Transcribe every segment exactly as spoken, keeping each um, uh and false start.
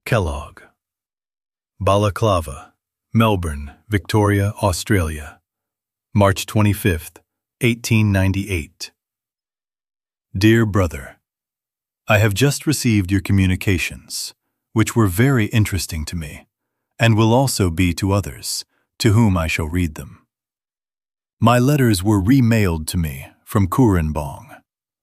Kellogg. Balaclava, Melbourne, Victoria, Australia, March twenty-fifth, eighteen ninety-eight. Dear Brother, I have just received your communications, which were very interesting to me, and will also be to others, to whom I shall read them. My letters were remailed to me from Kurenbong.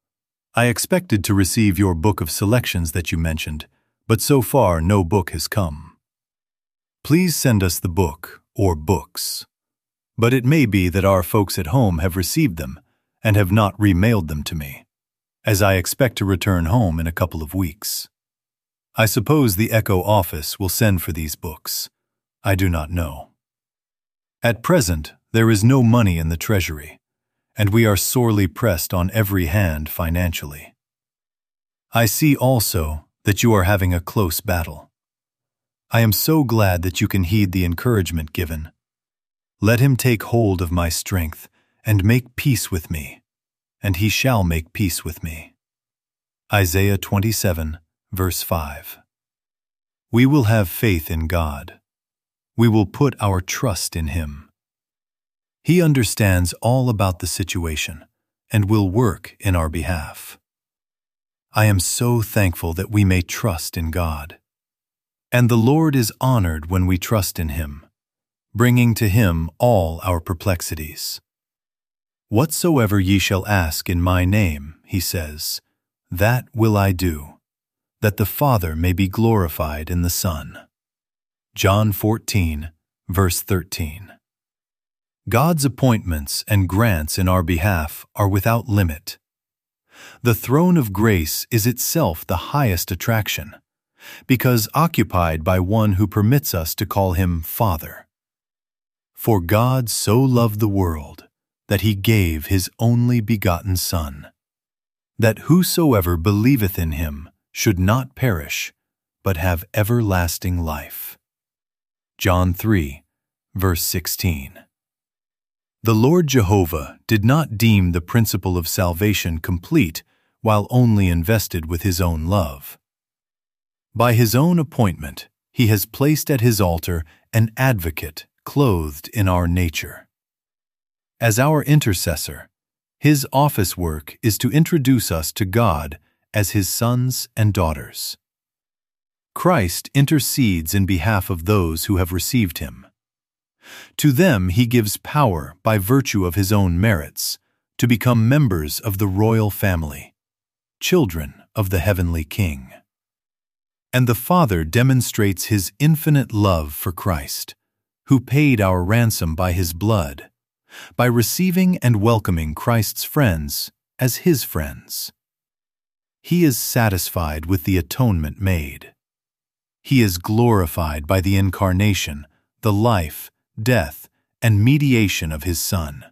I expected to receive your book of selections that you mentioned, but so far no book has come. Please send us the book or books. But it may be that our folks at home have received them and have not remailed them to me, as I expect to return home in a couple of weeks. I suppose the Echo office will send for these books. I do not know. At present, there is no money in the treasury, and we are sorely pressed on every hand financially. I see also that you are having a close battle. I am so glad that you can heed the encouragement given. Let him take hold of my strength and make peace with me, and he shall make peace with me. Isaiah twenty-seven, verse five. We will have faith in God. We will put our trust in Him. He understands all about the situation and will work in our behalf. I am so thankful that we may trust in God. And the Lord is honored when we trust in Him, bringing to Him all our perplexities. Whatsoever ye shall ask in my name, He says, that will I do, that the Father may be glorified in the Son. John fourteen, verse thirteen. God's appointments and grants in our behalf are without limit. The throne of grace is itself the highest attraction, because occupied by one who permits us to call Him Father. For God so loved the world that He gave His only begotten Son, that whosoever believeth in Him should not perish, but have everlasting life. John three, verse sixteen. The Lord Jehovah did not deem the principle of salvation complete while only invested with His own love. By His own appointment, He has placed at His altar an advocate clothed in our nature. As our intercessor, His office work is to introduce us to God as His sons and daughters. Christ intercedes in behalf of those who have received Him. To them He gives power by virtue of His own merits to become members of the royal family, children of the heavenly King. And the Father demonstrates His infinite love for Christ, who paid our ransom by His blood, by receiving and welcoming Christ's friends as His friends. He is satisfied with the atonement made. He is glorified by the incarnation, the life, death, and mediation of His Son.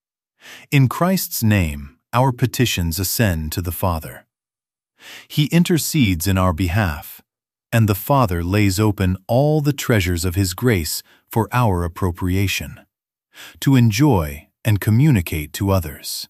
In Christ's name, our petitions ascend to the Father. He intercedes in our behalf, and the Father lays open all the treasures of His grace for our appropriation, to enjoy and communicate to others.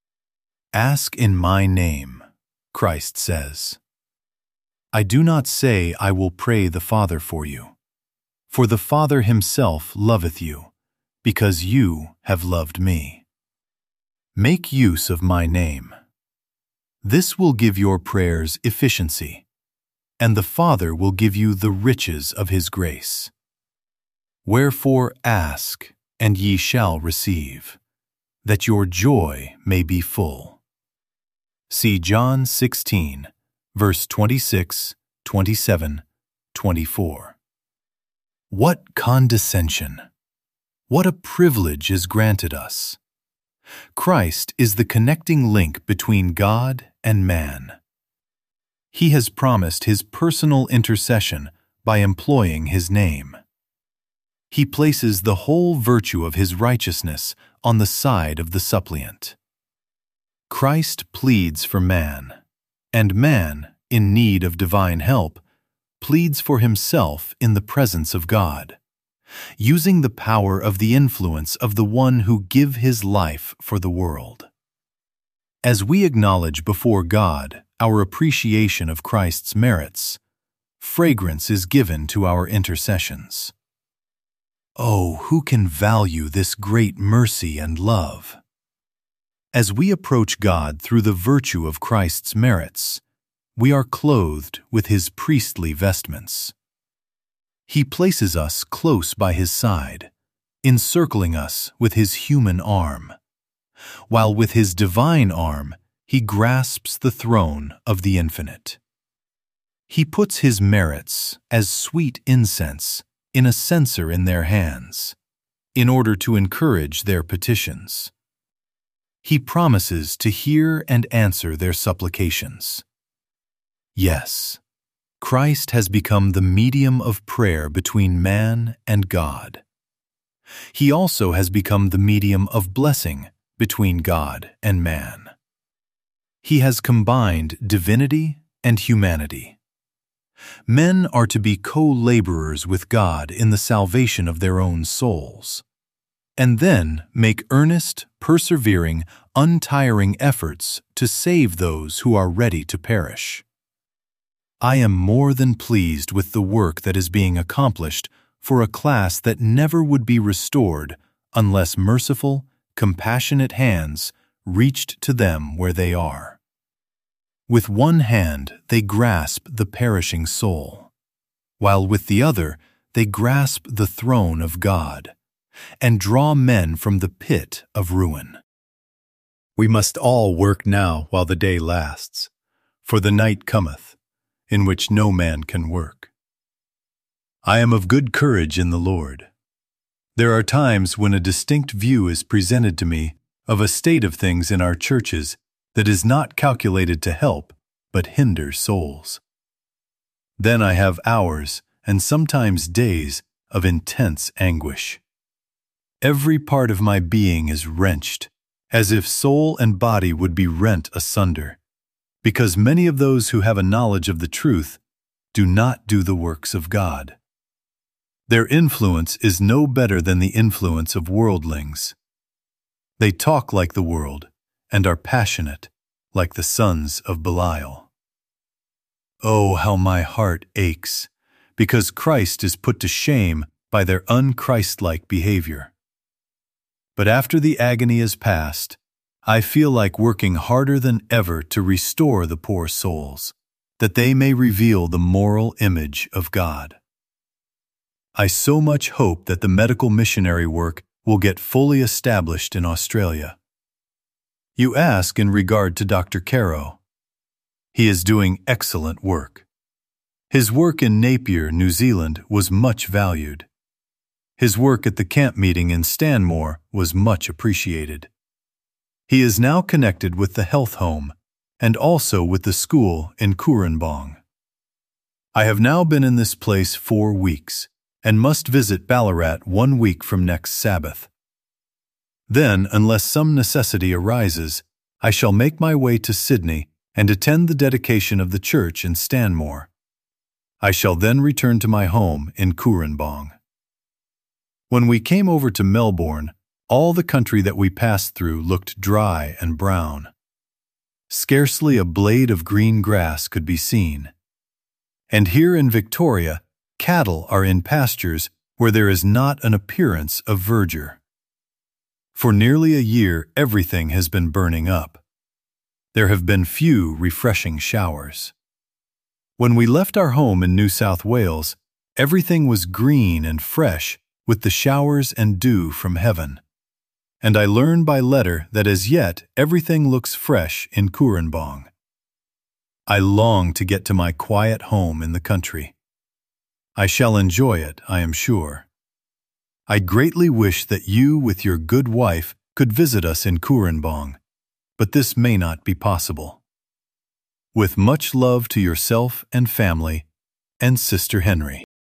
Ask in my name, Christ says. I do not say I will pray the Father for you, for the Father Himself loveth you, because you have loved me. Make use of my name. This will give your prayers efficiency, and the Father will give you the riches of His grace. Wherefore ask, and ye shall receive, that your joy may be full. See John sixteen, verse twenty-six, twenty-seven, twenty-four. What condescension! What a privilege is granted us! Christ is the connecting link between God and man. He has promised His personal intercession by employing His name. He places the whole virtue of His righteousness on the side of the suppliant. Christ pleads for man, and man, in need of divine help, pleads for himself in the presence of God, using the power of the influence of the one who gave His life for the world. As we acknowledge before God our appreciation of Christ's merits, fragrance is given to our intercessions. Oh, who can value this great mercy and love? As we approach God through the virtue of Christ's merits, we are clothed with His priestly vestments. He places us close by His side, encircling us with His human arm, while with His divine arm He grasps the throne of the infinite. He puts His merits as sweet incense in a censer in their hands, in order to encourage their petitions. He promises to hear and answer their supplications. Yes, Christ has become the medium of prayer between man and God. He also has become the medium of blessing between God and man. He has combined divinity and humanity. Men are to be co-laborers with God in the salvation of their own souls, and then make earnest, persevering, untiring efforts to save those who are ready to perish. I am more than pleased with the work that is being accomplished for a class that never would be restored unless merciful, compassionate hands reached to them where they are. With one hand they grasp the perishing soul, while with the other they grasp the throne of God, and draw men from the pit of ruin. We must all work now while the day lasts, for the night cometh, in which no man can work. I am of good courage in the Lord. There are times when a distinct view is presented to me of a state of things in our churches that is not calculated to help, but hinder souls. Then I have hours, and sometimes days, of intense anguish. Every part of my being is wrenched, as if soul and body would be rent asunder, because many of those who have a knowledge of the truth do not do the works of God. Their influence is no better than the influence of worldlings. They talk like the world, and are passionate, like the sons of Belial. Oh, how my heart aches, because Christ is put to shame by their un-Christ-like behavior. But after the agony is past, I feel like working harder than ever to restore the poor souls, that they may reveal the moral image of God. I so much hope that the medical missionary work will get fully established in Australia. You ask in regard to Doctor Caro. He is doing excellent work. His work in Napier, New Zealand was much valued. His work at the camp meeting in Stanmore was much appreciated. He is now connected with the health home and also with the school in Koorambong. I have now been in this place four weeks and must visit Ballarat one week from next Sabbath. Then, unless some necessity arises, I shall make my way to Sydney and attend the dedication of the church in Stanmore. I shall then return to my home in Koorambong. When we came over to Melbourne, all the country that we passed through looked dry and brown. Scarcely a blade of green grass could be seen. And here in Victoria, cattle are in pastures where there is not an appearance of verdure. For nearly a year, everything has been burning up. There have been few refreshing showers. When we left our home in New South Wales, everything was green and fresh with the showers and dew from heaven. And I learned by letter that as yet everything looks fresh in Koorambong. I long to get to my quiet home in the country. I shall enjoy it, I am sure. I greatly wish that you with your good wife could visit us in Koorambong, but this may not be possible. With much love to yourself and family, and Sister Henry.